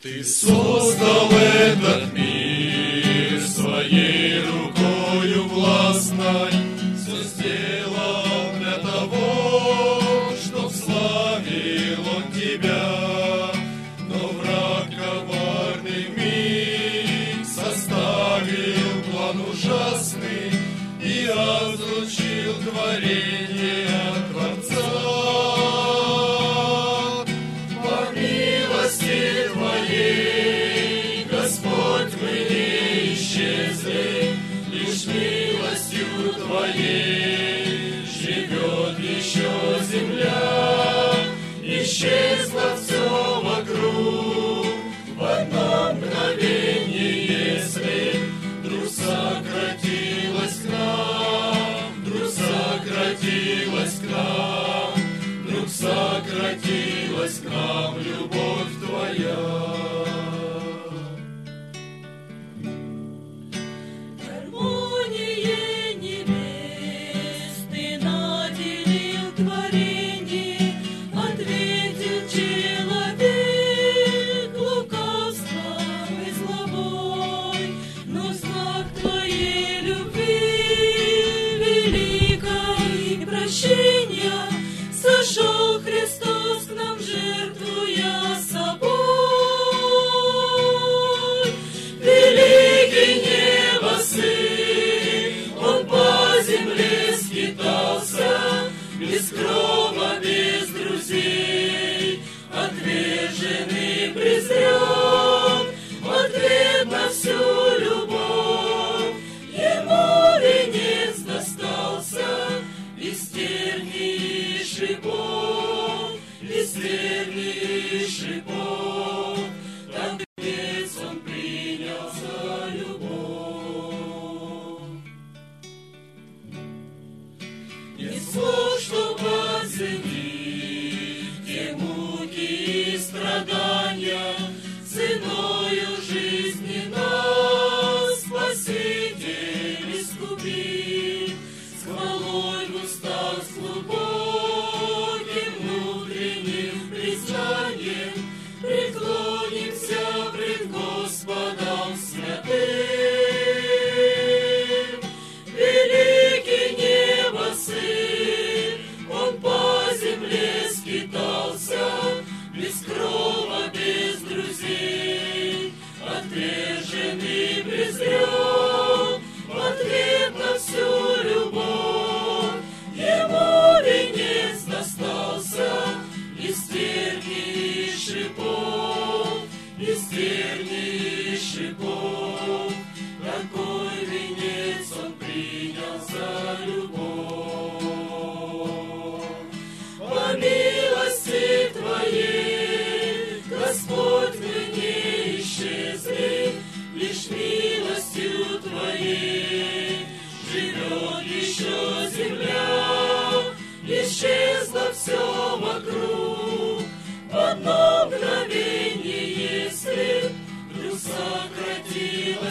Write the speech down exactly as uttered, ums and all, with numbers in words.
Ты создал этот мир своей рукою властной, все сделал для того, чтоб славил он тебя. Но враг коварный миг составил план ужасный и разлучил творение от Творца. По милости Твоей, Господь, мы не исчезли, лишь милостью Твоей живет еще земля. Исчезло все вокруг в одно мгновение, если вдруг сократилось к нам, вдруг сократилось к нам, вдруг сократилась к нам любовь Твоя. Гармонией небес Ты наделил творение, ответил человек лукавством и злобой, но знак Твоей любви великой и прощения сошел Христос к нам, жертвуя собой. Великий небо Сын, Он по земле скитался, без грома, без друзей, отверженный, презрен, в ответ на всю любовь Ему венец достался из терний и шипов, из терний и шипов, так венец Он принял за любовь. Нет слов, чтоб оценить те муки и страдания, ценою жизни нас Спаситель искупил, с хвалой в устах, с глубоким внутренним признанием преклонимся пред Господом святым. Великий небо Сын, Он по земле скитался, без крова, без друзей, отверженный, презрен, в ответ на всю любовь Ему венец достался из терний и шипов, из терний и шипов. Такой венец Он принял за любовь. По милости Твоей, Господь, мы не исчезли, лишь милостью Твоей живет еще земля. Исчезло все вокруг в одно мгновение, если вдруг сократилось